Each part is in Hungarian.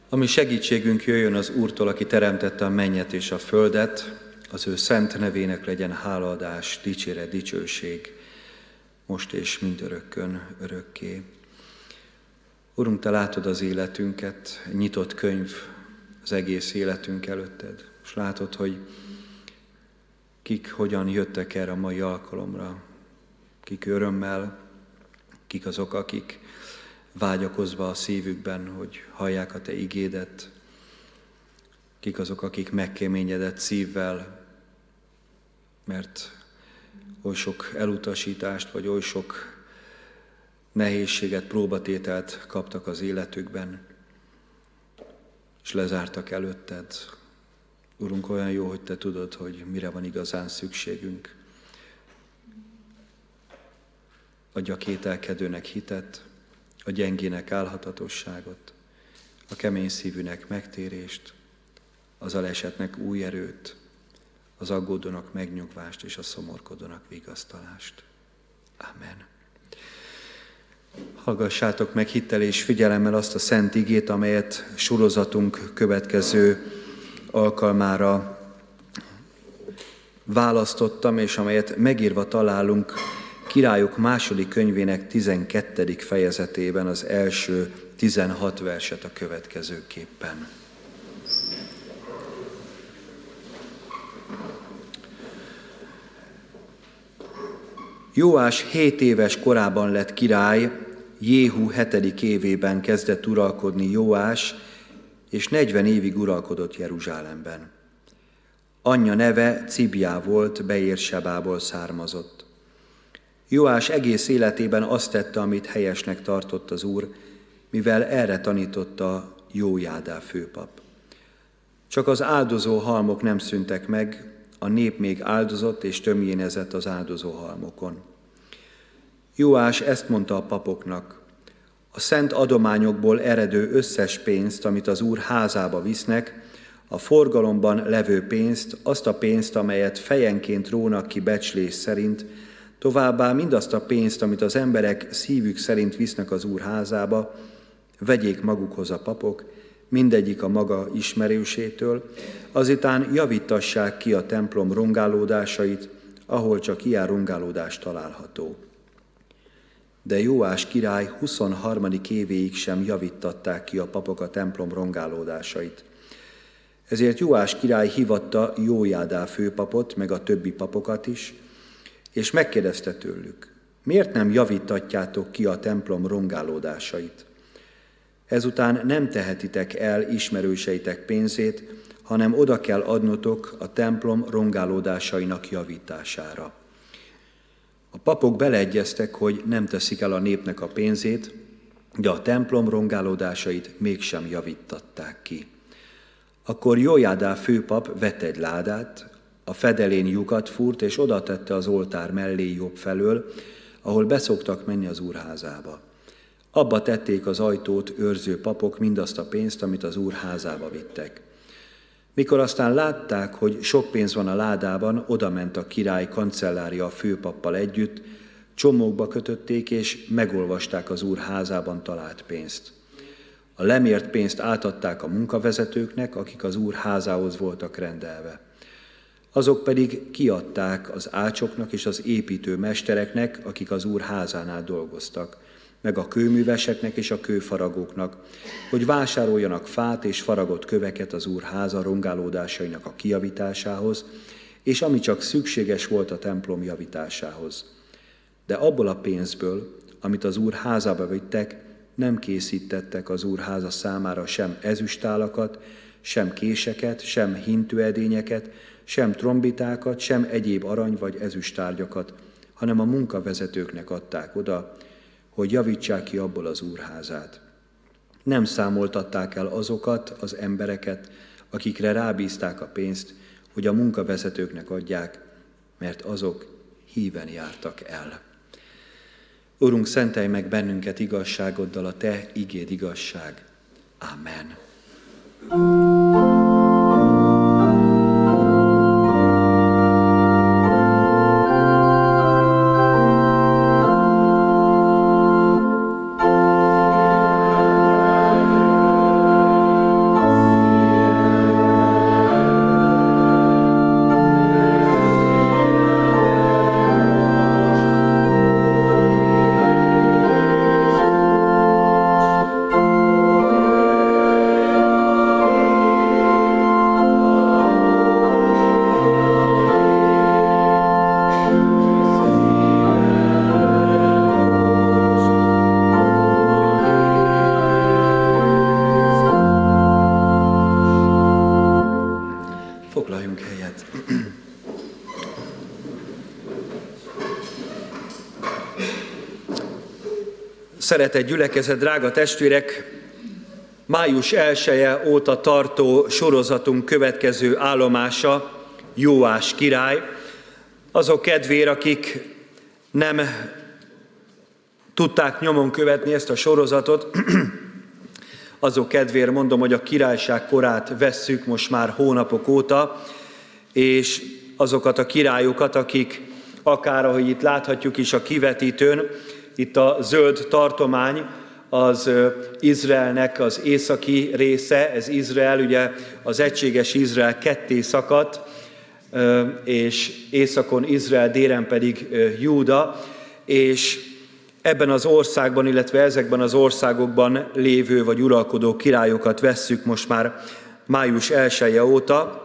Ami segítségünk jöjjön az Úrtól, aki teremtette a mennyet és a földet, az ő szent nevének legyen hálaadás, dicséret, dicsőség, most és mindörökkön, örökké. Urunk, Te látod az életünket, nyitott könyv az egész életünk előtted, és látod, hogy kik hogyan jöttek erre a mai alkalomra, kik örömmel, kik azok, akik vágyakozva a szívükben, hogy hallják a Te igédet, kik azok, akik megkéményedett szívvel, mert oly sok elutasítást, vagy oly sok nehézséget, próbatételt kaptak az életükben, és lezártak előtted. Urunk, olyan jó, hogy Te tudod, hogy mire van igazán szükségünk. Adj a kételkedőnek hitet, a gyengének állhatatosságot, a kemény szívűnek megtérést, az alesetnek új erőt, az aggódónak megnyugvást és a szomorkodónak vigasztalást. Amen. Hallgassátok meg hittel és figyelemmel azt a szent igét, amelyet sorozatunk következő alkalmára választottam, és amelyet megírva találunk Királyok második könyvének 12. fejezetében, az első 16 verset a következőképpen. Jóás 7 éves korában lett király, Jéhu 7. évében kezdett uralkodni Jóás, és 40 évig uralkodott Jeruzsálemben. Anyja neve Cibjá volt, Beérsebából származott. Jóás egész életében azt tette, amit helyesnek tartott az Úr, mivel erre tanította Jójádá főpap. Csak az áldozó halmok nem szűntek meg, a nép még áldozott és tömjénezett az áldozó halmokon. Jóás ezt mondta a papoknak: a szent adományokból eredő összes pénzt, amit az Úr házába visznek, a forgalomban levő pénzt, azt a pénzt, amelyet fejenként rónak ki becslés szerint, továbbá mindazt a pénzt, amit az emberek szívük szerint visznek az Úr házába, vegyék magukhoz a papok, mindegyik a maga ismerősétől, azután javítassák ki a templom rongálódásait, ahol csak ilyen rongálódás található. De Jóás király 23. évéig sem javítatták ki a papok a templom rongálódásait. Ezért Jóás király hívatta Jójádá főpapot, meg a többi papokat is, és megkérdezte tőlük: miért nem javítatjátok ki a templom rongálódásait? Ezután nem tehetitek el ismerőseitek pénzét, hanem oda kell adnotok a templom rongálódásainak javítására. A papok beleegyeztek, hogy nem teszik el a népnek a pénzét, de a templom rongálódásait mégsem javítatták ki. Akkor Jójádá főpap vett egy ládát, a fedelén lyukat fúrt, és oda tette az oltár mellé jobb felől, ahol beszoktak menni az úrházába. Abba tették az ajtót őrző papok mindazt a pénzt, amit az Úr házába vittek. Mikor aztán látták, hogy sok pénz van a ládában, odament a király kancellária a főpappal együtt, csomókba kötötték, és megolvasták az Úr házában talált pénzt. A lemért pénzt átadták a munkavezetőknek, akik az Úr házához voltak rendelve. Azok pedig kiadták az ácsoknak és az építő mestereknek, akik az Úr házánál dolgoztak, meg a kőműveseknek és a kőfaragóknak, hogy vásároljanak fát és faragott köveket az Úr háza rongálódásainak a kijavításához, és ami csak szükséges volt a templom javításához. De abból a pénzből, amit az Úr házába vittek, nem készítettek az Úr háza számára sem ezüstálakat, sem késeket, sem hintőedényeket, sem trombitákat, sem egyéb arany vagy ezüsttárgyakat, hanem a munkavezetőknek adták oda, hogy javítsák ki abból az Úr házát. Nem számoltatták el azokat az embereket, akikre rábízták a pénzt, hogy a munkavezetőknek adják, mert azok híven jártak el. Urunk, szentelj meg bennünket igazságoddal, a Te igéd igazság. Amen. Szeretett gyülekezet, drága testvérek! Május 1-e óta tartó sorozatunk következő állomása Jóás király. Azok kedvéért, akik nem tudták nyomon követni ezt a sorozatot, azok kedvéért mondom, hogy a királyság korát vesszük most már hónapok óta, és azokat a királyokat, akik akár, ahogy itt láthatjuk is a kivetítőn, itt a zöld tartomány, az Izraelnek az északi része, ez Izrael, ugye az egységes Izrael ketté szakadt, és északon Izrael, délen pedig Júda, és ebben az országban, illetve ezekben az országokban lévő vagy uralkodó királyokat vesszük most már május 1-e óta.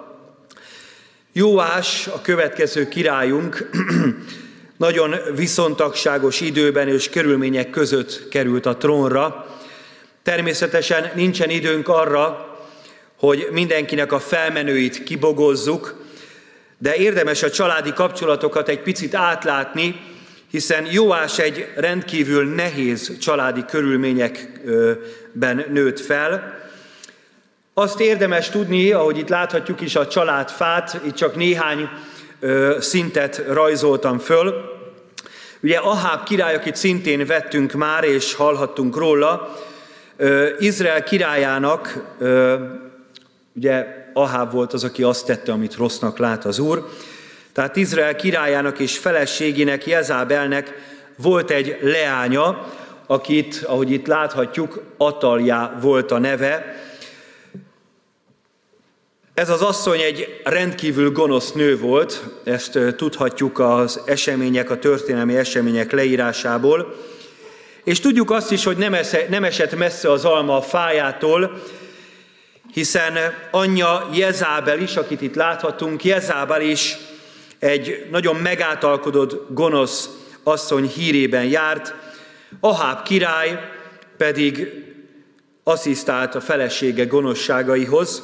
Jóás, a következő királyunk, nagyon viszontagságos időben és körülmények között került a trónra. Természetesen nincsen időnk arra, hogy mindenkinek a felmenőit kibogozzuk, de érdemes a családi kapcsolatokat egy picit átlátni, hiszen Jóás egy rendkívül nehéz családi körülményekben nőtt fel. Azt érdemes tudni, ahogy itt láthatjuk is a családfát, itt csak néhány szintet rajzoltam föl. Ugye Aháb király, akit szintén vettünk már, és hallhattunk róla, Izrael királyának, ugye Aháb volt az, aki azt tette, amit rossznak lát az Úr, tehát Izrael királyának és feleségének, Jezábelnek volt egy leánya, akit, ahogy itt láthatjuk, Ataljá volt a neve. Ez az asszony egy rendkívül gonosz nő volt, ezt tudhatjuk az események, a történelmi események leírásából, és tudjuk azt is, hogy nem esett messze az alma a fájától, hiszen anyja Jezábel is, akit itt láthatunk, Jezábel is egy nagyon megáltalkodott, gonosz asszony hírében járt, Aháb király pedig asszisztált a felesége gonoszságaihoz.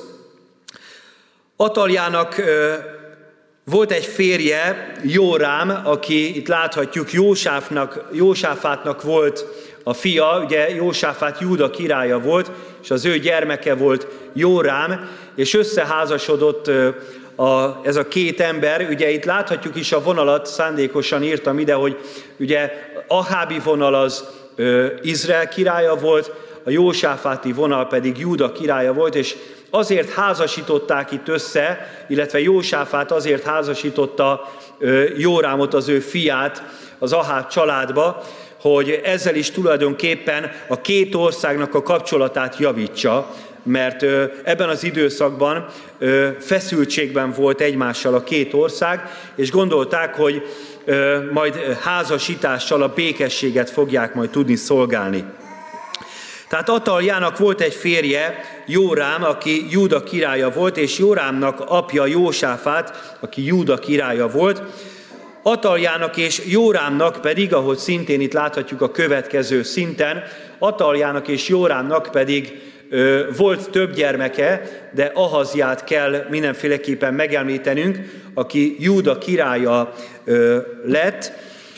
Ataljának volt egy férje, Jórám, aki itt láthatjuk Jósáfátnak volt a fia, ugye Jósáfát Júda királya volt, és az ő gyermeke volt Jórám, és összeházasodott ez a két ember. Ugye itt láthatjuk is a vonalat, szándékosan írtam ide, hogy ugye Ahábi vonal az Izrael királya volt, a Jósáfáti vonal pedig Júda királya volt, és azért házasították itt össze, illetve Jósáfát azért házasította Jórámot, az ő fiát az Aháb családba, hogy ezzel is tulajdonképpen a két országnak a kapcsolatát javítsa, mert ebben az időszakban feszültségben volt egymással a két ország, és gondolták, hogy majd házasítással a békességet fogják majd tudni szolgálni. Tehát Ataljának volt egy férje, Jórám, aki Júda királya volt, és Jórámnak apja Jósáfát, aki Júda királya volt. Ataljának és Jórámnak pedig, ahogy szintén itt láthatjuk a következő szinten, Ataljának és Jórámnak pedig volt több gyermeke, de Ahaziát kell mindenféleképpen megemlítenünk, aki Júda királya lett,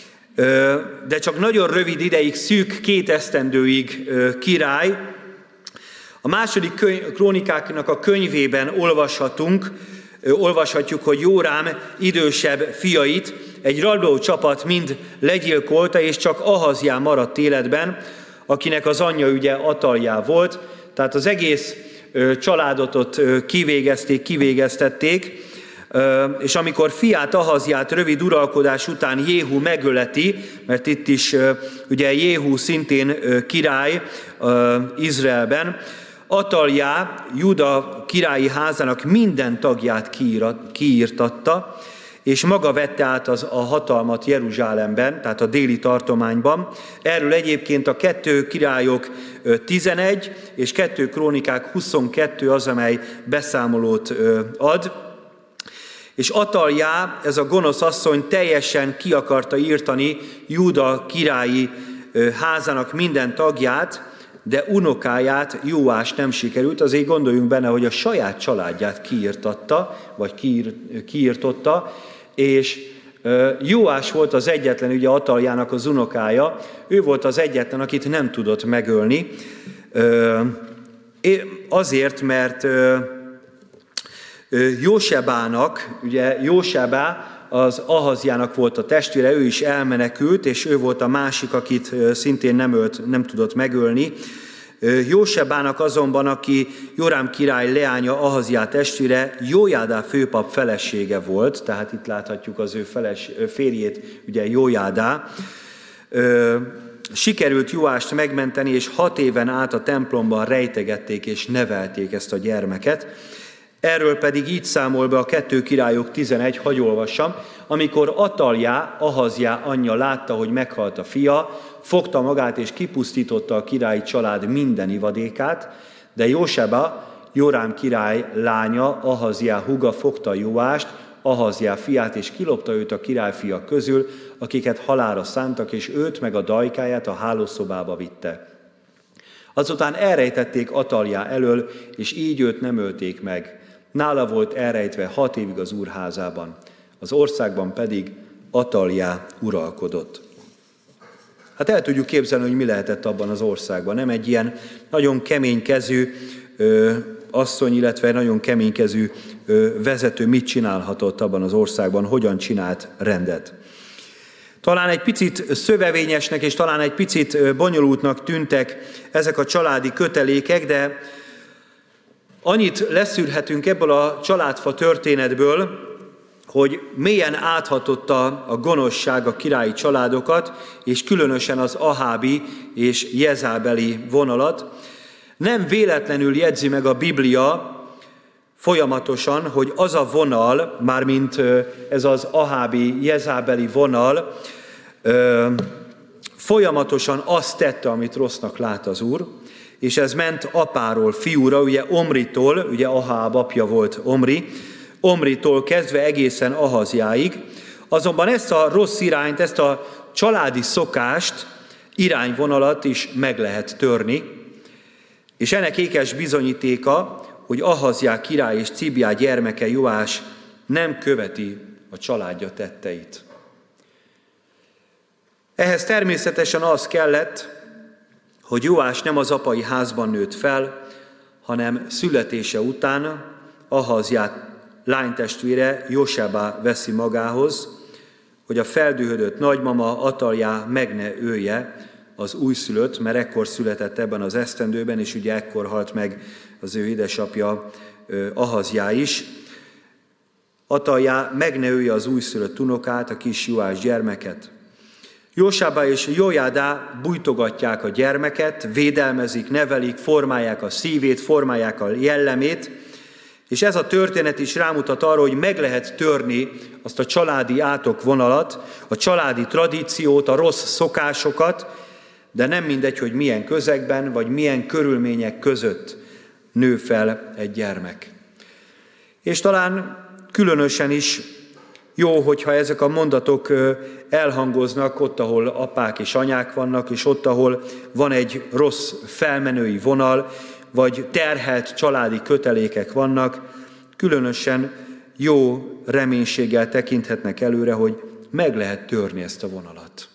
de csak nagyon rövid ideig, szűk 2 esztendőig király. A második krónikáknak a könyvében olvashatjuk, hogy Jórám idősebb fiait egy rabló csapat mind legyilkolta, és csak Ahaziá maradt életben, akinek az anyja ugye Ataljá volt, tehát az egész családot ott kivégeztették, és amikor fiát, Ahaziát rövid uralkodás után Jéhu megöleti, mert itt is ugye Jéhu szintén király Izraelben, Ataljá Júda királyi házának minden tagját kiírtatta, és maga vette át a hatalmat Jeruzsálemben, tehát a déli tartományban. Erről egyébként a 2 Királyok 11 és 2 Krónikák 22 az, amely beszámolót ad. És Ataljá, ez a gonosz asszony teljesen ki akarta írtani Júda királyi házának minden tagját, de unokáját, Jóás nem sikerült, azért gondoljunk benne, hogy a saját családját kiírtatta, vagy kiírtotta, és Jóás volt az egyetlen, ugye Ataljának az unokája, ő volt az egyetlen, akit nem tudott megölni, azért, mert Jósebának, ugye Jósebá az Ahazjának volt a testvére, ő is elmenekült, és ő volt a másik, akit szintén nem tudott megölni. Jósebának azonban, aki Jorám király leánya, Ahazjá testvére, Jójádá főpap felesége volt, tehát itt láthatjuk az ő férjét, ugye Jójádá. Sikerült Jóást megmenteni, és 6 éven át a templomban rejtegették és nevelték ezt a gyermeket. Erről pedig így számol be a 2 Királyok 11, hadd olvassam, amikor Ataljá, Ahazjá anyja látta, hogy meghalt a fia, fogta magát és kipusztította a királyi család minden ivadékát, de Jóseba, Jorám király lánya, Ahazjá húga fogta Jóást, Ahazjá fiát, és kilopta őt a királyfiak közül, akiket halálra szántak, és őt meg a dajkáját a hálószobába vitte. Azután elrejtették Ataljá elől, és így őt nem ölték meg. Nála volt elrejtve 6 évig az úrházában. Az országban pedig Ataljá uralkodott. Hát el tudjuk képzelni, hogy mi lehetett abban az országban. Nem egy ilyen nagyon keménykezű asszony, illetve nagyon keménykezű vezető mit csinálhatott abban az országban, hogyan csinált rendet. Talán egy picit szövevényesnek és talán egy picit bonyolultnak tűntek ezek a családi kötelékek, de annyit leszűrhetünk ebből a családfa történetből, hogy mélyen áthatotta a gonoszság a királyi családokat, és különösen az ahábi és jezábeli vonalat. Nem véletlenül jegyzi meg a Biblia folyamatosan, hogy az a vonal, mármint ez az ahábi, jezábeli vonal, folyamatosan azt tette, amit rossznak lát az Úr, és ez ment apáról fiúra, ugye Omritól, ugye Aháb apja volt Omritól kezdve egészen Ahazjáig. Azonban ezt a rossz irányt, ezt a családi szokást, irányvonalat is meg lehet törni, és ennek ékes bizonyítéka, hogy Ahazjá király és Cibjá gyermeke Jóás nem követi a családja tetteit. Ehhez természetesen az kellett, hogy Jóás nem az apai házban nőtt fel, hanem születése után Ahazjá lánytestvére Jósebá veszi magához, hogy a feldühödött nagymama Ataljá meg ne ölje az újszülött, mert ekkor született ebben az esztendőben, és ugye ekkor halt meg az ő édesapja Ahazjá is. Ataljá meg ne ölje az újszülött unokát, a kis Jóás gyermeket. Jósebá és Jójádá bújtogatják a gyermeket, védelmezik, nevelik, formálják a szívét, formálják a jellemét, és ez a történet is rámutat arra, hogy meg lehet törni azt a családi átokvonalat, a családi tradíciót, a rossz szokásokat, de nem mindegy, hogy milyen közegben, vagy milyen körülmények között nő fel egy gyermek. És talán különösen is jó, hogyha ezek a mondatok elhangoznak ott, ahol apák és anyák vannak, és ott, ahol van egy rossz felmenői vonal, vagy terhelt családi kötelékek vannak, különösen jó reménységgel tekinthetnek előre, hogy meg lehet törni ezt a vonalat.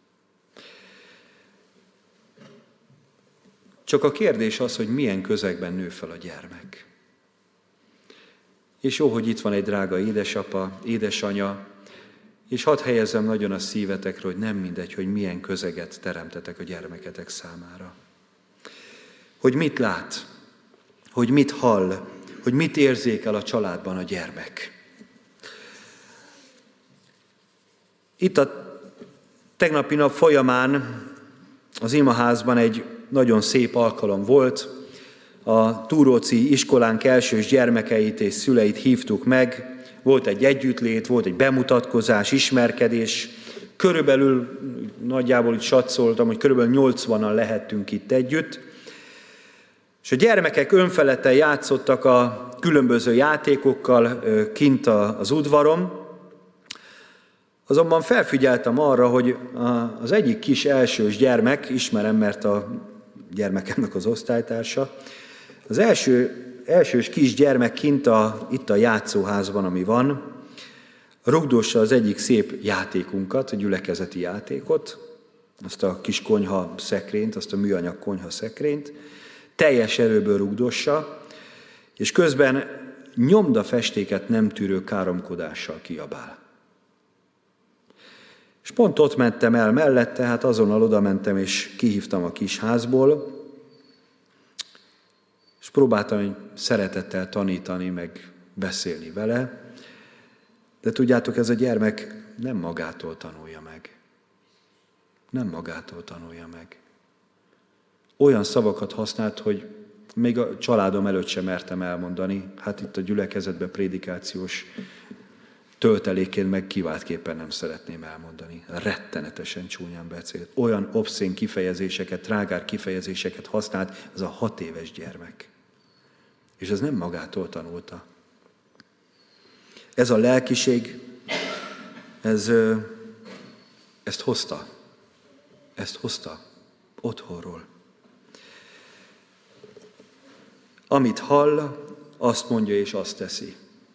Csak a kérdés az, hogy milyen közegben nő fel a gyermek. És jó, hogy itt van egy drága édesapa, édesanya, és hadd helyezzem nagyon a szívetekre, hogy nem mindegy, hogy milyen közeget teremtetek a gyermeketek számára. Hogy mit lát, hogy mit hall, hogy mit érzékel a családban a gyermek. Itt a tegnapi nap folyamán az imaházban egy nagyon szép alkalom volt. A Túróczi iskolánk elsős gyermekeit és szüleit hívtuk meg. Volt egy együttlét, volt egy bemutatkozás, ismerkedés. Körülbelül, nagyjából itt satszoltam, hogy körülbelül 80-an lehettünk itt együtt. És a gyermekek önfeledten játszottak a különböző játékokkal kint az udvaron. Azonban felfigyeltem arra, hogy az egyik kis elsős gyermek, ismerem, mert a gyermekemnek az osztálytársa, az elsős kis gyermek kint itt a játszóházban, ami van, rugdossa az egyik szép játékunkat, a gyülekezeti játékot, azt a kis konyha szekrényt, azt a műanyag konyha szekrényt, teljes erőből rugdossa, és közben nyomdafestéket nem tűrő káromkodással kiabál. És pont ott mentem el mellette, hát azonnal oda mentem, és kihívtam a kis házból, és próbáltam szeretettel tanítani, meg beszélni vele, de tudjátok, ez a gyermek nem magától tanulja meg. Nem magától tanulja meg. Olyan szavakat használt, hogy még a családom előtt sem mertem elmondani, hát itt a gyülekezetben prédikációs töltelékén meg kiváltképpen nem szeretném elmondani. Rettenetesen csúnyán beszélt. Olyan obszén kifejezéseket, trágár kifejezéseket használt ez a 6 éves gyermek. És ez nem magától tanulta. Ez a lelkiség, ezt hozta. Ezt hozta otthonról. Amit hall, azt mondja és azt teszi.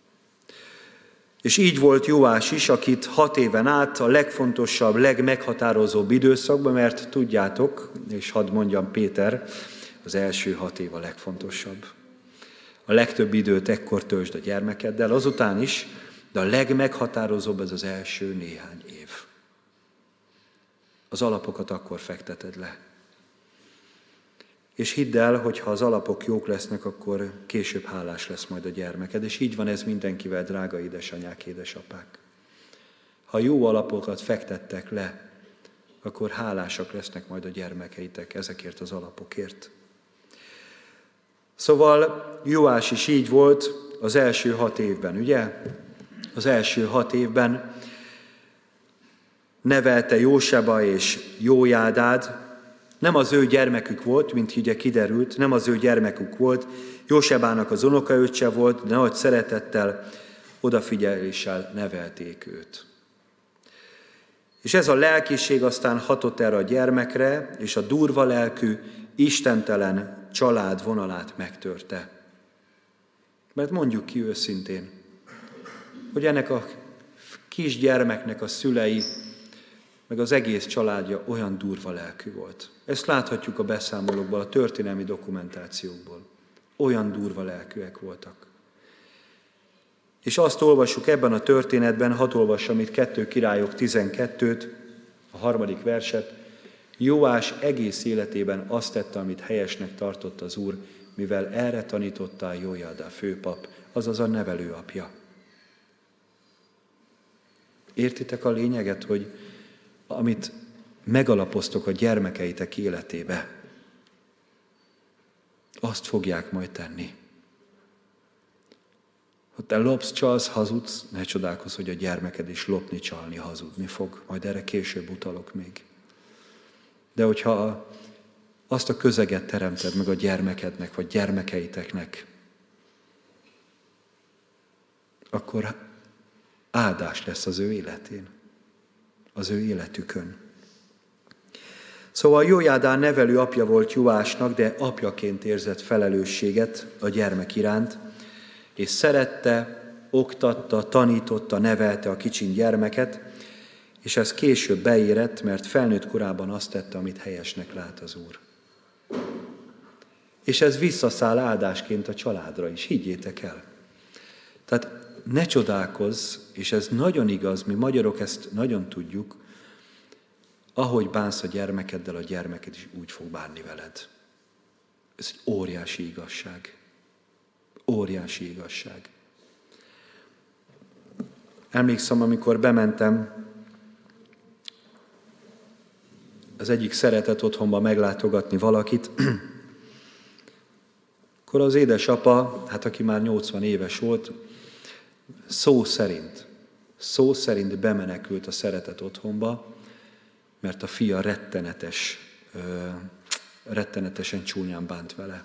És így volt Jóás is, akit 6 éven át a legfontosabb, legmeghatározóbb időszakban, mert tudjátok, és hadd mondjam Péter, az első 6 év a legfontosabb. A legtöbb időt ekkor töltsd a gyermekeddel, azután is, de a legmeghatározóbb ez az első néhány év. Az alapokat akkor fekteted le. És hidd el, hogy ha az alapok jók lesznek, akkor később hálás lesz majd a gyermeked. És így van ez mindenkivel, drága édesanyák, édesapák. Ha jó alapokat fektettek le, akkor hálásak lesznek majd a gyermekeitek ezekért az alapokért. Szóval Jóás is így volt az első 6 évben, ugye? Az első 6 évben nevelte Jóseba és Jójádád. Nem az ő gyermekük volt, mint ugye kiderült, nem az ő gyermekük volt. Jósebának az unokaöccse volt, de nagy szeretettel, odafigyeléssel nevelték őt. És ez a lelkiség aztán hatott erre a gyermekre, és a durva lelkű, istentelen család vonalát megtörte. Mert mondjuk ki őszintén, hogy ennek a kisgyermeknek a szülei, meg az egész családja olyan durva lelkű volt. Ezt láthatjuk a beszámolókból, a történelmi dokumentációkból. Olyan durva lelkűek voltak. És azt olvassuk ebben a történetben, hadd olvassam itt 2 Királyok 12-t, a 3. verset. Jóás egész életében azt tette, amit helyesnek tartott az Úr, mivel erre tanította a Jójada főpap, azaz a nevelőapja. Értitek a lényeget, hogy amit megalapoztok a gyermekeitek életébe, azt fogják majd tenni. Ha te lopsz, csalsz, hazudsz, ne csodálkozz, hogy a gyermeked is lopni, csalni, hazudni fog. Majd erre később utalok még. De hogyha azt a közeget teremted meg a gyermekednek, vagy gyermekeiteknek, akkor áldás lesz az ő életén, az ő életükön. Szóval Jójádá nevelő apja volt Jóásnak, de apjaként érzett felelősséget a gyermek iránt, és szerette, oktatta, tanította, nevelte a kicsin gyermeket, és ez később beérett, mert felnőtt korában azt tette, amit helyesnek lát az Úr. És ez visszaszáll áldásként a családra is, higgyétek el. Tehát ne csodálkozz, és ez nagyon igaz, mi magyarok ezt nagyon tudjuk, ahogy bánsz a gyermekeddel, a gyermeked is úgy fog bánni veled. Ez egy óriási igazság. Óriási igazság. Emlékszem, amikor bementem az egyik szeretett otthonba meglátogatni valakit, akkor az édesapa, hát aki már 80 éves volt, szó szerint bemenekült a szeretett otthonba, mert a fia rettenetesen csúnyán bánt vele.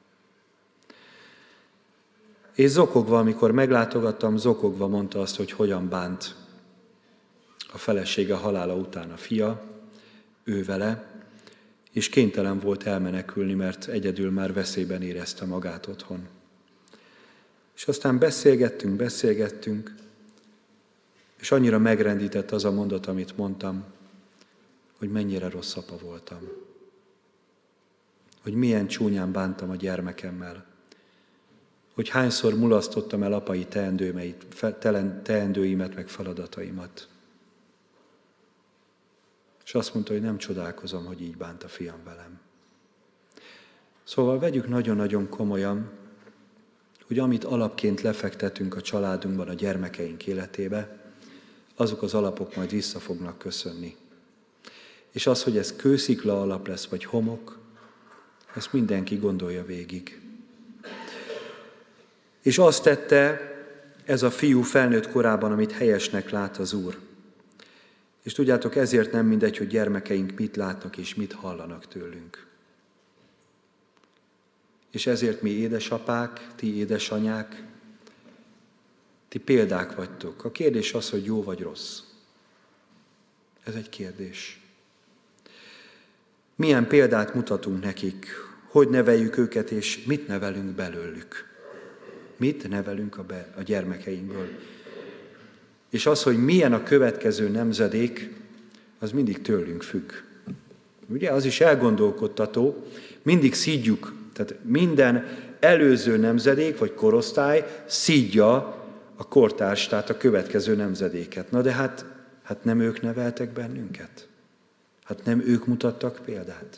És zokogva, amikor meglátogattam, zokogva mondta azt, hogy hogyan bánt a felesége halála után a fia, ő vele, és kénytelen volt elmenekülni, mert egyedül már veszélyben érezte magát otthon. És aztán beszélgettünk, és És annyira megrendített az a mondat, amit mondtam, hogy mennyire rossz apa voltam. Hogy milyen csúnyán bántam a gyermekemmel. Hogy hányszor mulasztottam el apai teendőimet, meg feladataimat. És azt mondta, hogy nem csodálkozom, hogy így bánt a fiam velem. Szóval vegyük nagyon-nagyon komolyan, hogy amit alapként lefektetünk a családunkban, a gyermekeink életébe, azok az alapok majd vissza fognak köszönni. És az, hogy ez kőszikla alap lesz, vagy homok, ezt mindenki gondolja végig. És azt tette ez a fiú felnőtt korában, amit helyesnek lát az Úr. És tudjátok, ezért nem mindegy, hogy gyermekeink mit látnak és mit hallanak tőlünk. És ezért mi édesapák, ti édesanyák, ti példák vagytok. A kérdés az, hogy jó vagy rossz. Ez egy kérdés. Milyen példát mutatunk nekik? Hogy neveljük őket, és mit nevelünk belőlük? Mit nevelünk a gyermekeinkből? És az, hogy milyen a következő nemzedék, az mindig tőlünk függ. Ugye, az is elgondolkodtató, mindig szídjuk, tehát minden előző nemzedék vagy korosztály szídja a kortárs, tehát a következő nemzedéket. Na de hát nem ők neveltek bennünket? Hát nem ők mutattak példát?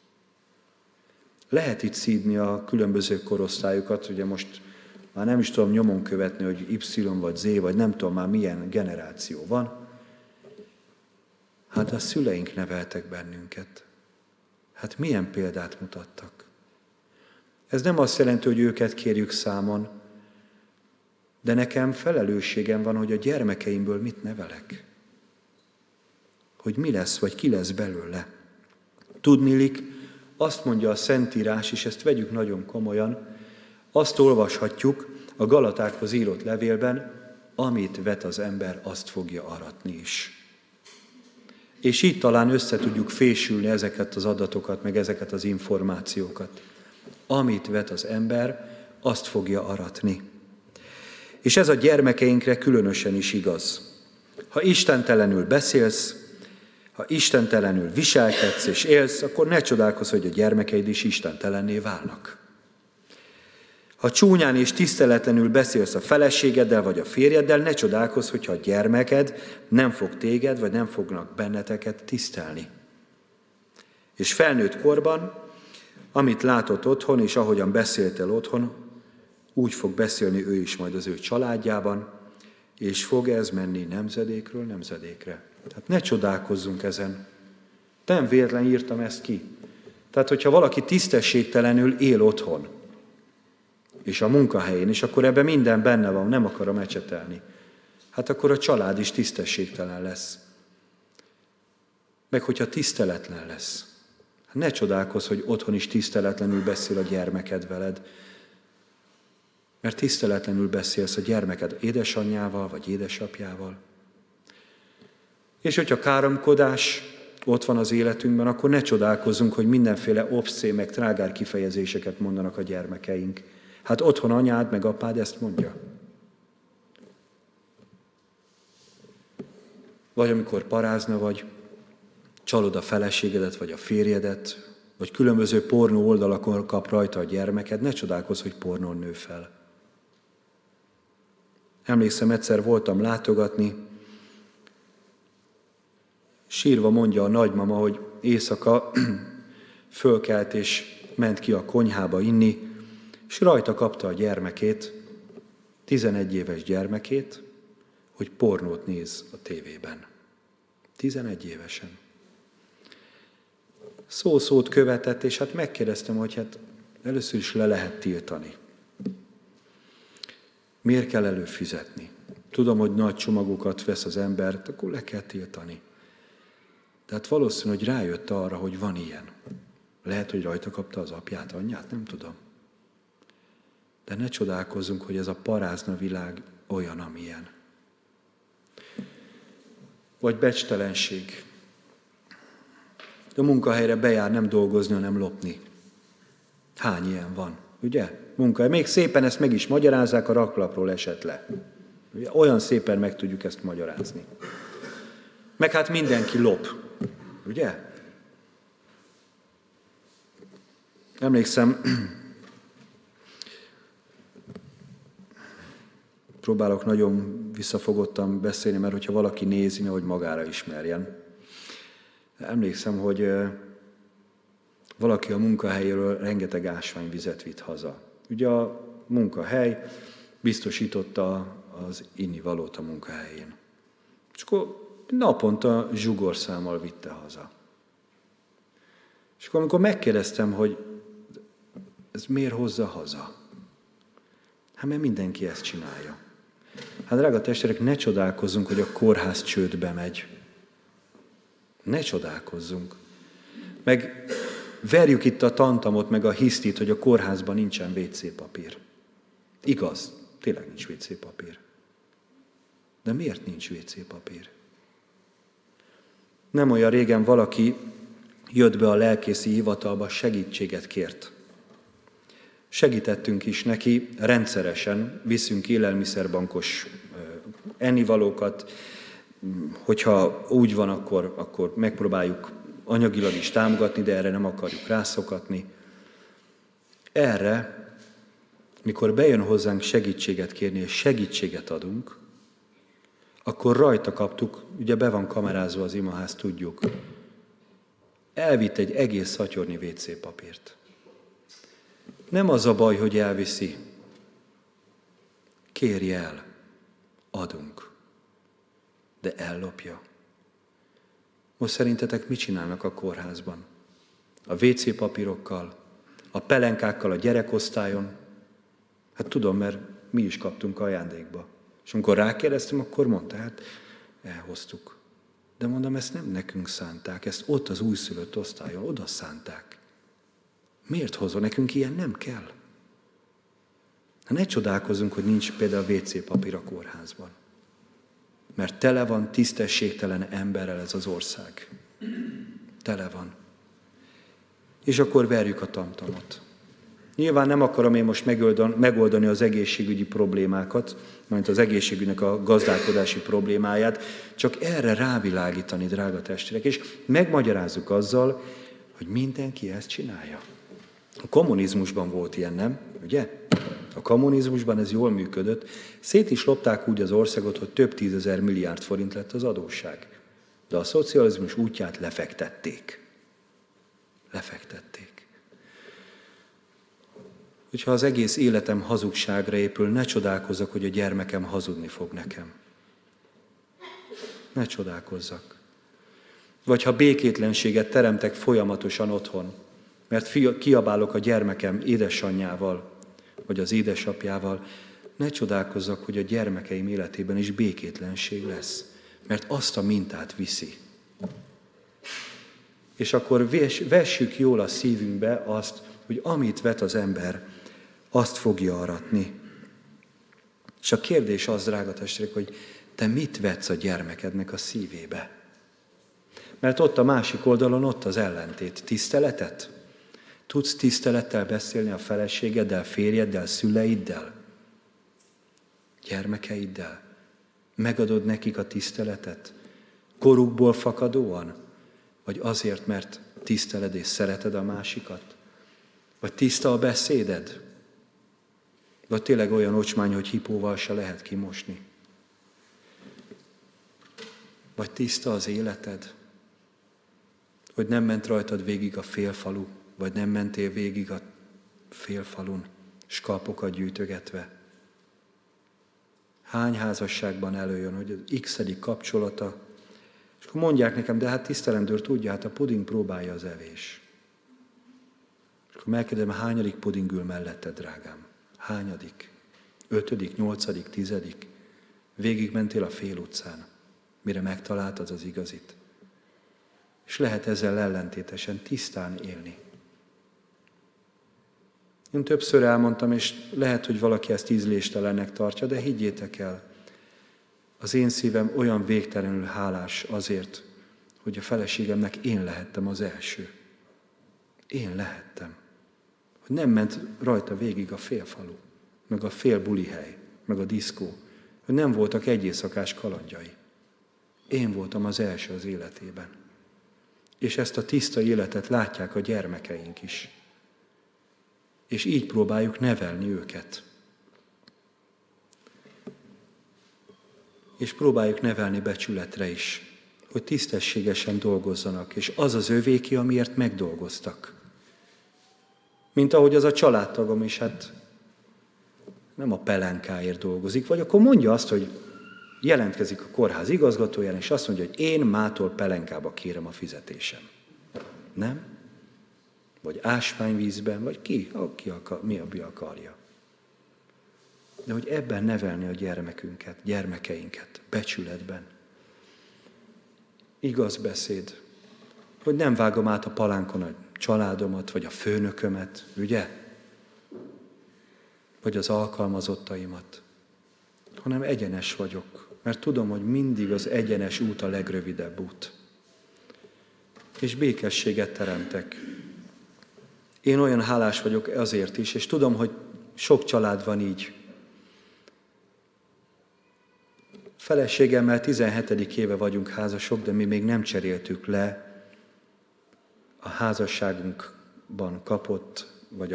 Lehet itt szídni a különböző korosztályokat, ugye most már nem is tudom nyomon követni, hogy Y vagy Z, vagy nem tudom már milyen generáció van. Hát a szüleink neveltek bennünket. Hát milyen példát mutattak? Ez nem azt jelenti, hogy őket kérjük számon, de nekem felelősségem van, hogy a gyermekeimből mit nevelek. Hogy mi lesz, vagy ki lesz belőle. Tudniillik, azt mondja a Szentírás, és ezt vegyük nagyon komolyan, azt olvashatjuk a Galatákhoz írott levélben, amit vet az ember, azt fogja aratni is. És így talán össze tudjuk fésülni ezeket az adatokat, meg ezeket az információkat. Amit vet az ember, azt fogja aratni. És ez a gyermekeinkre különösen is igaz. Ha istentelenül beszélsz, ha istentelenül viselkedsz és élsz, akkor ne csodálkozz, hogy a gyermekeid is istentelenné válnak. Ha csúnyán és tiszteletlenül beszélsz a feleségeddel vagy a férjeddel, ne csodálkozz, hogyha a gyermeked nem fog téged, vagy nem fognak benneteket tisztelni. És felnőtt korban, amit látott otthon, és ahogyan beszéltél otthon, úgy fog beszélni ő is majd az ő családjában, és fog ez menni nemzedékről nemzedékre. Tehát ne csodálkozzunk ezen. Nem véletlen írtam ezt ki. Tehát, hogyha valaki tisztességtelenül él otthon, és a munkahelyén, és akkor ebben minden benne van, nem akarom ecsetelni, hát akkor a család is tisztességtelen lesz. Meg hogyha tiszteletlen lesz. Hát ne csodálkozz, hogy otthon is tiszteletlenül beszél a gyermeked veled, mert tiszteletlenül beszélsz a gyermeked édesanyjával, vagy édesapjával. És hogyha káromkodás ott van az életünkben, akkor ne csodálkozzunk, hogy mindenféle obszcén, meg trágár kifejezéseket mondanak a gyermekeink. Hát otthon anyád, meg apád ezt mondja. Vagy amikor parázna vagy, csalod a feleségedet, vagy a férjedet, vagy különböző pornó oldalakon kap rajta a gyermeked, ne csodálkozz, hogy pornón nő fel. Emlékszem, egyszer voltam látogatni, sírva mondja a nagymama, hogy éjszaka fölkelt és ment ki a konyhába inni, és rajta kapta a gyermekét, 11 éves gyermekét, hogy pornót néz a tévében. 11 évesen. Szó-szót követett, és hát megkérdeztem, hogy hát először is le lehet tiltani. Miért kell előfizetni? Tudom, hogy nagy csomagokat vesz az ember, akkor le kell tiltani. Tehát valószínű, hogy rájött arra, hogy van ilyen. Lehet, hogy rajta kapta az apját, anyját, nem tudom. De ne csodálkozzunk, hogy ez a parázna világ olyan, amilyen. Vagy becstelenség. A munkahelyre bejár nem dolgozni, hanem lopni. Hány ilyen van, ugye? Munkahely. Még szépen ezt meg is magyarázzák, a raklapról esett le. Olyan szépen meg tudjuk ezt magyarázni. Meg hát mindenki lop, ugye? Emlékszem, próbálok nagyon visszafogottan beszélni, mert hogyha valaki nézi, nehogy magára ismerjen. Emlékszem, hogy valaki a munkahelyéről rengeteg ásványvizet vitt haza. Ugye a munkahely biztosította az innivalót a munkahelyén. És akkor naponta zsugorszámmal vitte haza. És akkor amikor megkérdeztem, hogy ez miért hozza haza? Hát mert mindenki ezt csinálja. Hát drága testvérek, ne csodálkozzunk, hogy a kórház csődbe megy. Ne csodálkozzunk. Meg verjük itt a tantamot, meg a hisztit, hogy a kórházban nincsen WC papír. Igaz, tényleg nincs WC papír. De miért nincs WC papír? Nem olyan régen valaki jött be a lelkészi hivatalba, segítséget kért. Segítettünk is neki, rendszeresen viszünk élelmiszerbankos ennivalókat, hogyha úgy van, akkor megpróbáljuk anyagilag is támogatni, de erre nem akarjuk rászokatni. Erre, mikor bejön hozzánk segítséget kérni, és segítséget adunk, akkor rajta kaptuk, ugye be van kamerázva az imaház, tudjuk, elvitt egy egész szatyornyi WC papírt. Nem az a baj, hogy elviszi. Kérje el, adunk. De ellopja. Most szerintetek mit csinálnak a kórházban? A WC papírokkal, a pelenkákkal a gyerekosztályon? Hát tudom, mert mi is kaptunk ajándékba. És amikor rákérdeztem, akkor mondta, hát elhoztuk. De mondom, ezt nem nekünk szánták, ezt ott az újszülött osztályon, oda szánták. Miért hozol? Nekünk ilyen nem kell. Hát ne csodálkozzunk, hogy nincs például WC papír a kórházban. Mert tele van tisztességtelen emberrel ez az ország. Tele van. És akkor verjük a tamtamot. Nyilván nem akarom én most megoldani az egészségügyi problémákat, mint az egészségügynek a gazdálkodási problémáját, csak erre rávilágítani, drága testvérek, és megmagyarázzuk azzal, hogy mindenki ezt csinálja. A kommunizmusban volt ilyen, nem? Ugye? A kommunizmusban ez jól működött. Szét is lopták úgy az országot, hogy több 10 000 milliárd forint lett az adósság. De a szocializmus útját lefektették. Lefektették. Hogyha az egész életem hazugságra épül, ne csodálkozzak, hogy a gyermekem hazudni fog nekem. Ne csodálkozzak. Vagy ha békétlenséget teremtek folyamatosan otthon, mert kiabálok a gyermekem édesanyjával, vagy az édesapjával, ne csodálkozzak, hogy a gyermekeim életében is békétlenség lesz, mert azt a mintát viszi. És akkor vessük jól a szívünkbe azt, hogy amit vet az ember, azt fogja aratni. És a kérdés az, drága testvérek, hogy te mit vetsz a gyermekednek a szívébe? Mert ott a másik oldalon, ott az ellentét. Tiszteletet? Tudsz tisztelettel beszélni a feleségeddel, férjeddel, szüleiddel, gyermekeiddel? Megadod nekik a tiszteletet? Korukból fakadóan? Vagy azért, mert tiszteled és szereted a másikat? Vagy tiszta a beszéded? Vagy tényleg olyan ocsmány, hogy hipóval se lehet kimosni? Vagy tiszta az életed? Hogy nem ment rajtad végig a félfalu, vagy nem mentél végig a félfalun, skalpokat gyűjtögetve? Hány házasságban előjön, hogy az x-edik kapcsolata, és akkor mondják nekem, de hát tisztelendőr tudja, hát a puding próbálja az evés. És akkor megkérdezem, hányadik puding ül mellette, drágám? Hányadik? 5., 8., 10. Végig mentél a fél utcán, mire megtaláltad az igazit. És lehet ezzel ellentétesen tisztán élni. Én többször elmondtam, és lehet, hogy valaki ezt ízléstelennek tartja, de higgyétek el, az én szívem olyan végtelenül hálás azért, hogy a feleségemnek én lehettem az első. Én lehettem. Hogy nem ment rajta végig a félfalu, meg a fél bulihely, meg a diszkó, hogy nem voltak egy éjszakás kalandjai. Én voltam az első az életében. És ezt a tiszta életet látják a gyermekeink is. És így próbáljuk nevelni őket. És próbáljuk nevelni becsületre is, hogy tisztességesen dolgozzanak, és az az övéki, amiért megdolgoztak. Mint ahogy az a családtagom is, hát nem a pelenkáért dolgozik, vagy akkor mondja azt, hogy jelentkezik a kórház igazgatóján, és azt mondja, hogy én mától pelenkába kérem a fizetésem. Nem? Vagy ásványvízben, vagy ki akarja. De hogy ebben nevelni a gyermekeinket, becsületben. Igaz beszéd, hogy nem vágom át a palánkon a családomat, vagy a főnökömet, ugye? Vagy az alkalmazottaimat, hanem egyenes vagyok, mert tudom, hogy mindig az egyenes út a legrövidebb út. És békességet teremtek. Én olyan hálás vagyok azért is, és tudom, hogy sok család van így. Feleségemmel 17. éve vagyunk házasok, de mi még nem cseréltük le a házasságunkban kapott, vagy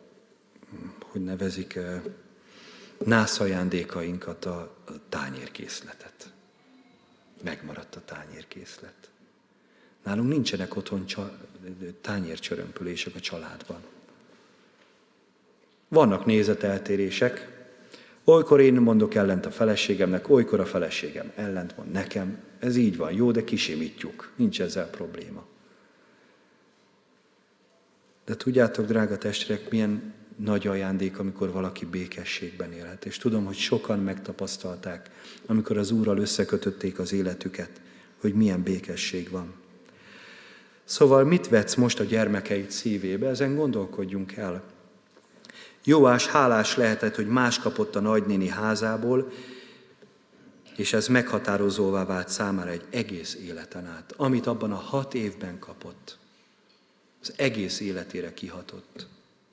nászajándékainkat, a tányérkészletet. Megmaradt a tányérkészlet. Nálunk nincsenek otthon tányércsörömpölések a családban. Vannak nézeteltérések. Olykor én mondok ellent a feleségemnek, olykor a feleségem ellent mond nekem. Ez így van, jó, de kisimítjuk. Nincs ezzel probléma. De tudjátok, drága testvérek, milyen nagy ajándék, amikor valaki békességben élhet. És tudom, hogy sokan megtapasztalták, amikor az Úrral összekötötték az életüket, hogy milyen békesség van. Szóval mit vetsz most a gyermekeid szívébe? Ezen gondolkodjunk el. Jóás hálás lehetett, hogy más kapott a nagynéni házából, és ez meghatározóvá vált számára egy egész életen át. Amit abban a 6 évben kapott, az egész életére kihatott.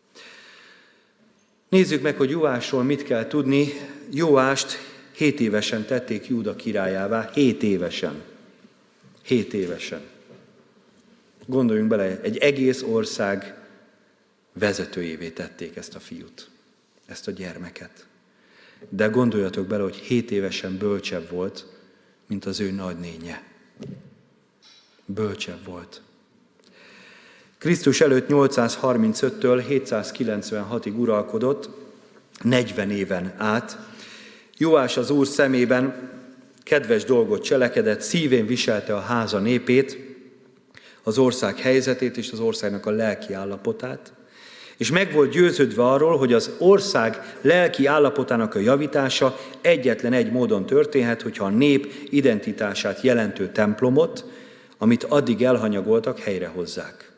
Nézzük meg, hogy Jóásról mit kell tudni. Jóást 7 évesen tették Júda királyává. 7 évesen. 7 évesen. Gondoljunk bele, egy egész ország vezetőjévé tették ezt a fiút, ezt a gyermeket. De gondoljatok bele, hogy 7 évesen bölcsebb volt, mint az ő nagynénye. Bölcsebb volt. Krisztus előtt 835-től 796-ig uralkodott, 40 éven át. Jóás az Úr szemében kedves dolgot cselekedett, szívén viselte a háza népét, az ország helyzetét és az országnak a lelki állapotát, és meg volt győződve arról, hogy az ország lelki állapotának a javítása egyetlen egy módon történhet, hogyha a nép identitását jelentő templomot, amit addig elhanyagoltak, helyrehozzák.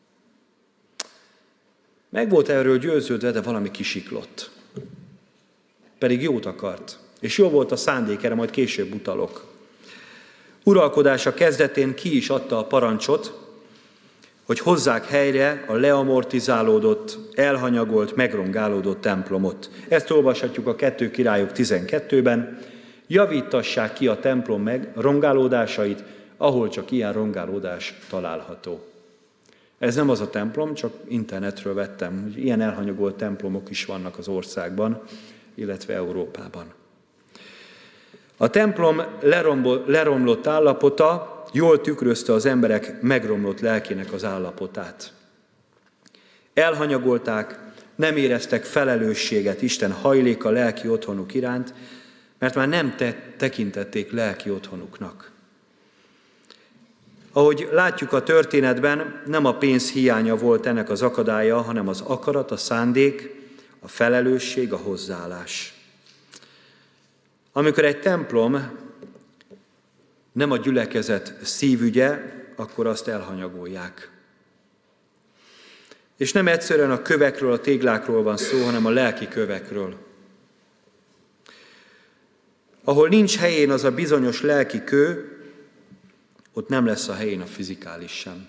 Meg volt erről győződve, de valami kisiklott. Pedig jót akart, és jó volt a szándék, erre majd később utalok. Uralkodása kezdetén ki is adta a parancsot, hogy hozzák helyre a leamortizálódott, elhanyagolt, megrongálódott templomot. Ezt olvashatjuk a 2 Királyok 12-ben. Javítassák ki a templom megrongálódásait, ahol csak ilyen rongálódás található. Ez nem az a templom, csak internetről vettem, hogy ilyen elhanyagolt templomok is vannak az országban, illetve Európában. A templom leromlott állapota jól tükrözte az emberek megromlott lelkének az állapotát. Elhanyagolták, nem éreztek felelősséget Isten hajléka lelki otthonuk iránt, mert már nem tekintették lelki otthonuknak. Ahogy látjuk a történetben, nem a pénz hiánya volt ennek az akadálya, hanem az akarat, a szándék, a felelősség, a hozzáállás. Amikor egy templom nem a gyülekezet szívügye, akkor azt elhanyagolják. És nem egyszerűen a kövekről, a téglákról van szó, hanem a lelki kövekről. Ahol nincs helyén az a bizonyos lelki kő, ott nem lesz a helyén a fizikális sem.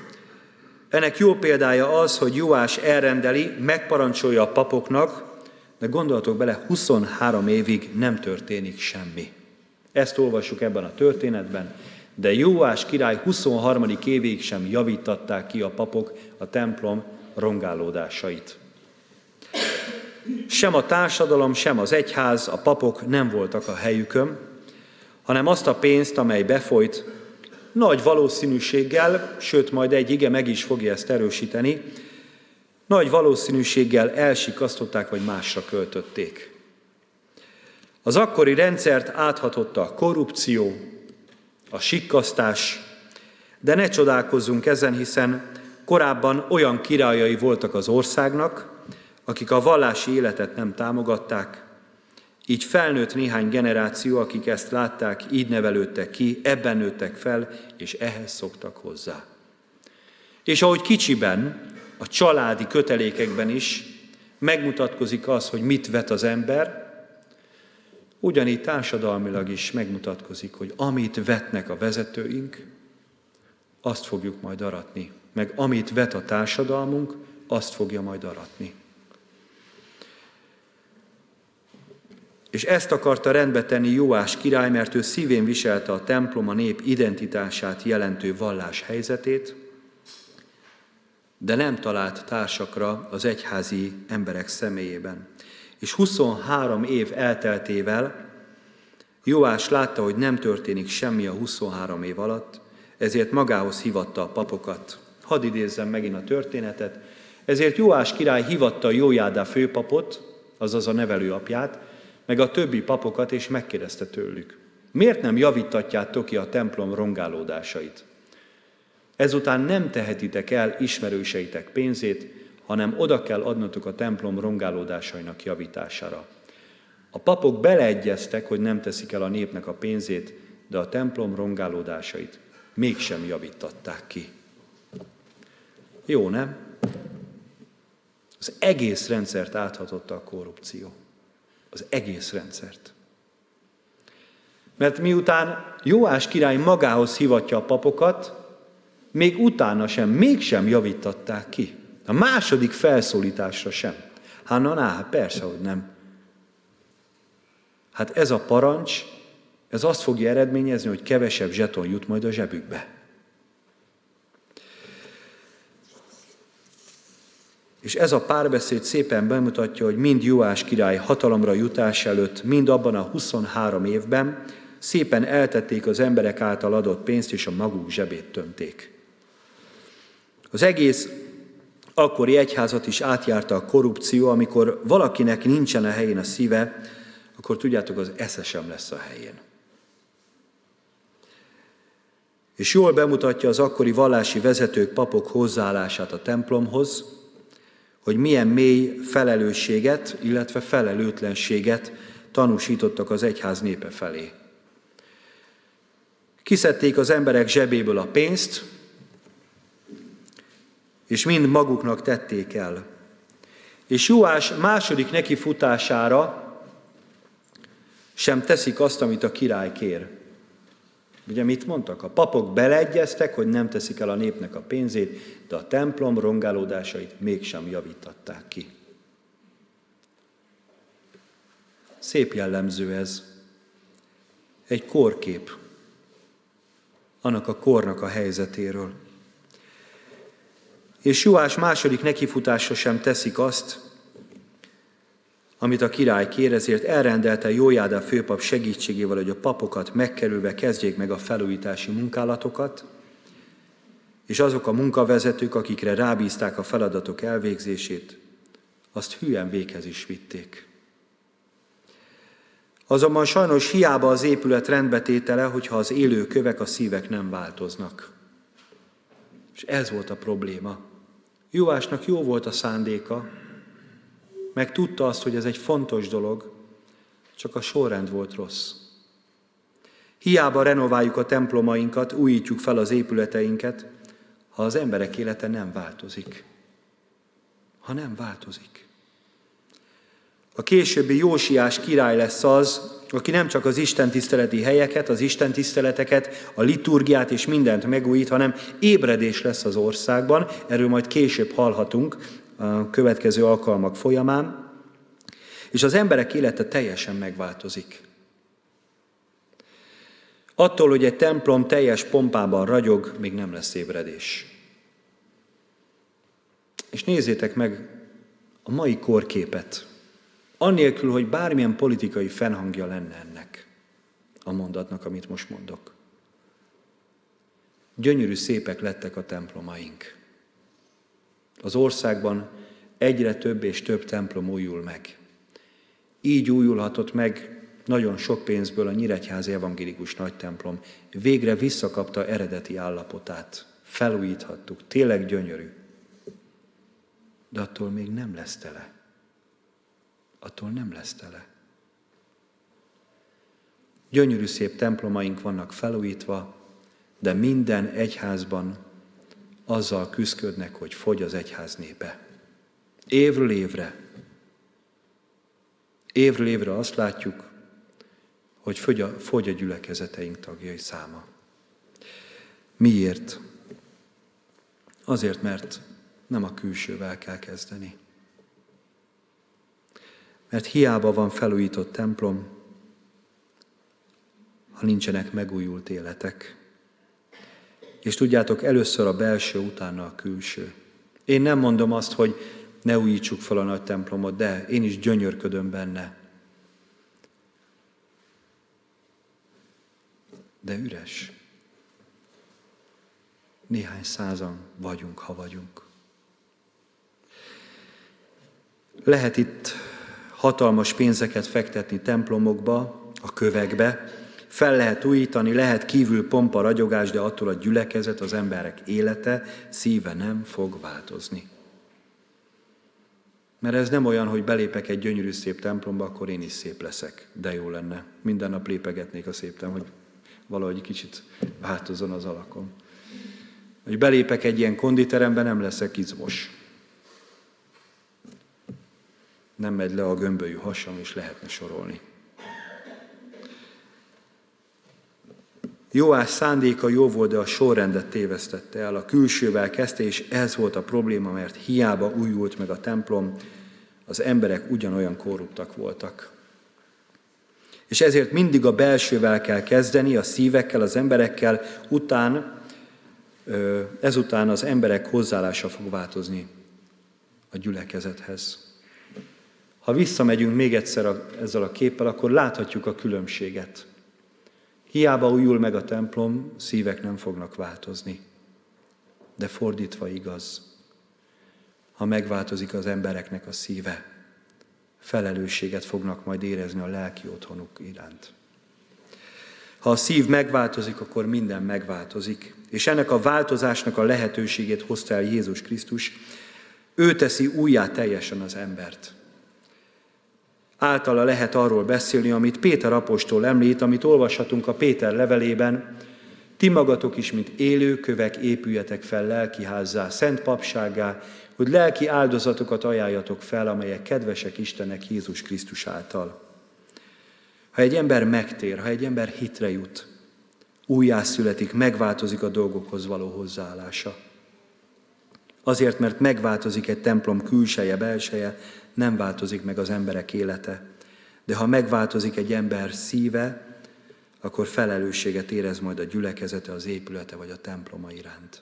Ennek jó példája az, hogy Jóás elrendeli, megparancsolja a papoknak, de gondoljatok bele, 23 évig nem történik semmi. Ezt olvassuk ebben a történetben, de Jóás király 23. évig sem javították ki a papok a templom rongálódásait. Sem a társadalom, sem az egyház, a papok nem voltak a helyükön, hanem azt a pénzt, amely befolyt, nagy valószínűséggel, sőt majd egy ige meg is fogja ezt erősíteni, nagy valószínűséggel elsikasztották, vagy másra költötték. Az akkori rendszert áthatotta a korrupció, a sikkasztás, de ne csodálkozzunk ezen, hiszen korábban olyan királyai voltak az országnak, akik a vallási életet nem támogatták, így felnőtt néhány generáció, akik ezt látták, így nevelődtek ki, ebben nőttek fel, és ehhez szoktak hozzá. És ahogy kicsiben, a családi kötelékekben is megmutatkozik az, hogy mit vet az ember, ugyanígy társadalmilag is megmutatkozik, hogy amit vetnek a vezetőink, azt fogjuk majd aratni. Meg amit vet a társadalmunk, azt fogja majd aratni. És ezt akarta rendbe tenni Jóás király, mert ő szívén viselte a templom, a nép identitását jelentő vallás helyzetét, de nem talált társakra az egyházi emberek személyében. És 23 év elteltével Jóás látta, hogy nem történik semmi a 23 év alatt, ezért magához hívatta a papokat. Hadd idézzem megint a történetet. Ezért Jóás király hívatta Jójádá főpapot, azaz a nevelőapját, meg a többi papokat, és megkérdezte tőlük: miért nem javítatjátok ki a templom rongálódásait? Ezután nem tehetitek el ismerőseitek pénzét, hanem oda kell adnotok a templom rongálódásainak javítására. A papok beleegyeztek, hogy nem teszik el a népnek a pénzét, de a templom rongálódásait mégsem javítatták ki. Jó, nem? Az egész rendszert áthatotta a korrupció. Az egész rendszert. Mert miután Jóás király magához hívatja a papokat, még utána sem, mégsem javítatták ki. A második felszólításra sem. Hát persze, hogy nem. Hát ez a parancs, ez azt fogja eredményezni, hogy kevesebb zseton jut majd a zsebükbe. És ez a párbeszéd szépen bemutatja, hogy mind Jóás király hatalomra jutás előtt, mind abban a 23 évben szépen eltették az emberek által adott pénzt, és a maguk zsebét tömték. Az egész akkori egyházat is átjárta a korrupció, amikor valakinek nincsen a helyén a szíve, akkor tudjátok, az esze sem lesz a helyén. És jól bemutatja az akkori vallási vezetők, papok hozzáállását a templomhoz, hogy milyen mély felelősséget, illetve felelőtlenséget tanúsítottak az egyház népe felé. Kiszedték az emberek zsebéből a pénzt, és mind maguknak tették el. És Jóás második nekifutására sem teszik azt, amit a király kér. Ugye mit mondtak? A papok beleegyeztek, hogy nem teszik el a népnek a pénzét, de a templom rongálódásait mégsem javítatták ki. Szép jellemző ez. Egy korkép annak a kornak a helyzetéről. És Jóás második nekifutásra sem teszik azt, amit a király kér, ezért elrendelte Jójádá főpap segítségével, hogy a papokat megkerülve kezdjék meg a felújítási munkálatokat, és azok a munkavezetők, akikre rábízták a feladatok elvégzését, azt hülyen véghez is vitték. Azonban sajnos hiába az épület rendbetétele, hogyha az élő kövek, a szívek nem változnak. És ez volt a probléma. Jóásnak jó volt a szándéka, meg tudta azt, hogy ez egy fontos dolog, csak a sorrend volt rossz. Hiába renováljuk a templomainkat, újítjuk fel az épületeinket, ha az emberek élete nem változik. Ha nem változik. A későbbi Jósiás király lesz az, aki nem csak az istentiszteleti helyeket, az istentiszteleteket, a liturgiát és mindent megújít, hanem ébredés lesz az országban. Erről majd később hallhatunk a következő alkalmak folyamán. és az emberek élete teljesen megváltozik. Attól, hogy egy templom teljes pompában ragyog, még nem lesz ébredés. És nézzétek meg a mai korképet, annélkül, hogy bármilyen politikai fennhangja lenne ennek a mondatnak, amit most mondok. Gyönyörű szépek lettek a templomaink. Az országban egyre több és több templom újul meg. Így újulhatott meg nagyon sok pénzből a Nyíregyházi Evangélikus Nagytemplom. Végre visszakapta eredeti állapotát. Felújíthattuk. Tényleg gyönyörű. De attól még nem lesz tele. Attól nem lesz tele. Gyönyörű szép templomaink vannak felújítva, de minden egyházban azzal küszködnek, hogy fogy az egyház népe. Évről évre azt látjuk, hogy fogy a gyülekezeteink tagjai száma. Miért? Azért, mert nem a külsővel kell kezdeni. Mert hiába van felújított templom, ha nincsenek megújult életek. És tudjátok, először a belső, utána a külső. Én nem mondom azt, hogy ne újítsuk fel a nagy templomot, de én is gyönyörködöm benne. De üres. Néhány százan vagyunk, ha vagyunk. Lehet itt hatalmas pénzeket fektetni templomokba, a kövekbe, fel lehet újítani, lehet kívül pompa, ragyogás, de attól a gyülekezet, az emberek élete, szíve nem fog változni. Mert ez nem olyan, hogy belépek egy gyönyörű szép templomba, akkor én is szép leszek. De jó lenne. Minden nap lépegetnék a szép templomba, hogy valahogy kicsit változzon az alakom. Hogy belépek egy ilyen konditerembe, nem leszek izmos. Nem megy le a gömbölyű hasam, és lehetne sorolni. Jóás szándéka jó volt, de a sorrendet tévesztette el. A külsővel kezdte, és ez volt a probléma, mert hiába újult meg a templom, az emberek ugyanolyan korruptak voltak. És ezért mindig a belsővel kell kezdeni, a szívekkel, az emberekkel, ezután az emberek hozzáállása fog változni a gyülekezethez. Ha visszamegyünk még egyszer ezzel a képpel, akkor láthatjuk a különbséget. Hiába újul meg a templom, szívek nem fognak változni. De fordítva igaz. Ha megváltozik az embereknek a szíve, felelősséget fognak majd érezni a lelki otthonuk iránt. Ha a szív megváltozik, akkor minden megváltozik. És ennek a változásnak a lehetőségét hozta el Jézus Krisztus. Ő teszi újjá teljesen az embert. Általa lehet arról beszélni, amit Péter apostol említ, amit olvashatunk a Péter levelében. Ti magatok is, mint élő kövek épüljetek fel lelkiházzá, szent papsággá, hogy lelki áldozatokat ajánljatok fel, amelyek kedvesek Istennek Jézus Krisztus által. Ha egy ember megtér, ha egy ember hitre jut, újjászületik, megváltozik a dolgokhoz való hozzáállása. Azért, mert megváltozik egy templom külseje, belseje, nem változik meg az emberek élete. De ha megváltozik egy ember szíve, akkor felelősséget érez majd a gyülekezete, az épülete vagy a temploma iránt.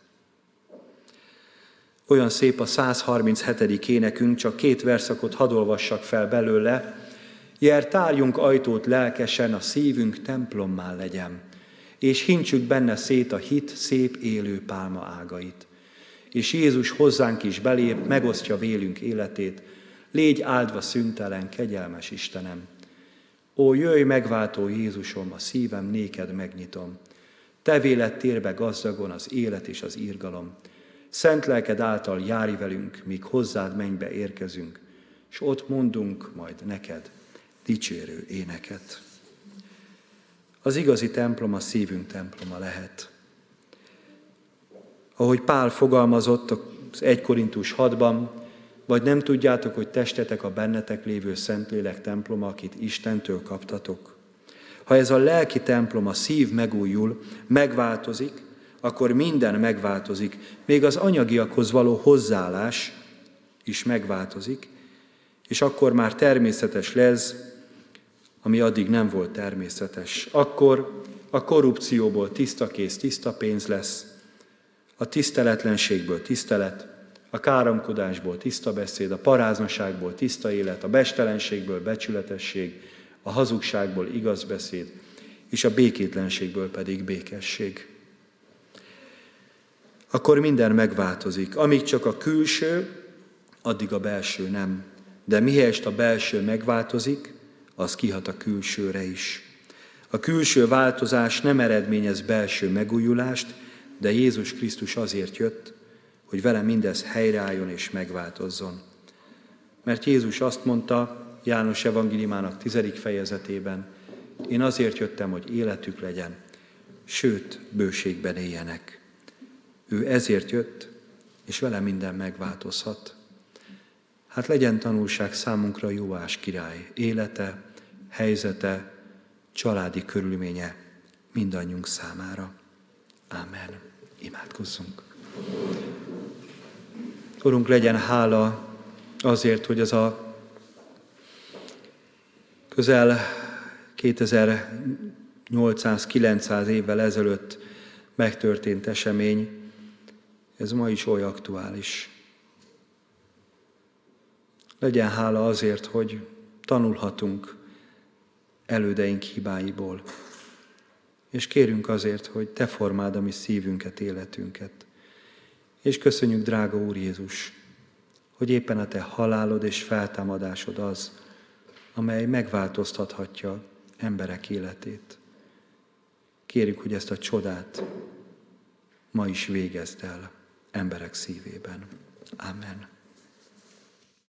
Olyan szép a 137. énekünk, csak 2 verszakot hadd olvassak fel belőle. Jer tárjunk ajtót lelkesen, a szívünk templommá legyen, és hintsük benne szét a hit szép élő pálma ágait. És Jézus hozzánk is belép, megosztja vélünk életét, légy áldva szüntelen, kegyelmes Istenem. Ó, jöjj megváltó Jézusom, a szívem néked megnyitom. Te véled térbe gazdagon az élet és az irgalom. Szent lelked által járj velünk, míg hozzád mennybe érkezünk, s ott mondunk majd neked dicsérő éneket. Az igazi templom a szívünk temploma lehet. Ahogy Pál fogalmazott az 1 Korintus 6-ban, vagy nem tudjátok, hogy testetek a bennetek lévő Szentlélek temploma, akit Istentől kaptatok. Ha ez a lelki templom, a szív megújul, megváltozik, akkor minden megváltozik, még az anyagiakhoz való hozzáállás is megváltozik, és akkor már természetes lesz, ami addig nem volt természetes. Akkor a korrupcióból tiszta kéz, tiszta pénz lesz, a tiszteletlenségből tisztelet, a káromkodásból tiszta beszéd, a paráznaságból tiszta élet, a bestelenségből becsületesség, a hazugságból igaz beszéd, és a békétlenségből pedig békesség. Akkor minden megváltozik. Amíg csak a külső, addig a belső nem. De mihelyest a belső megváltozik, az kihat a külsőre is. A külső változás nem eredményez belső megújulást, de Jézus Krisztus azért jött, hogy vele mindez helyreálljon és megváltozzon. Mert Jézus azt mondta János evangéliumának 10. fejezetében, én azért jöttem, hogy életük legyen, sőt, bőségben éljenek. Ő ezért jött, és vele minden megváltozhat. Hát legyen tanulság számunkra Jóás király élete, helyzete, családi körülménye mindannyiunk számára. Ámen. Imádkozzunk. Urunk, legyen hála azért, hogy az a közel 2800-900 évvel ezelőtt megtörtént esemény, ez ma is oly aktuális. Legyen hála azért, hogy tanulhatunk elődeink hibáiból. És kérünk azért, hogy Te formáld a mi szívünket, életünket. És köszönjük, drága Úr Jézus, hogy éppen a Te halálod és feltámadásod az, amely megváltoztathatja emberek életét. Kérjük, hogy ezt a csodát ma is végezd el emberek szívében. Amen.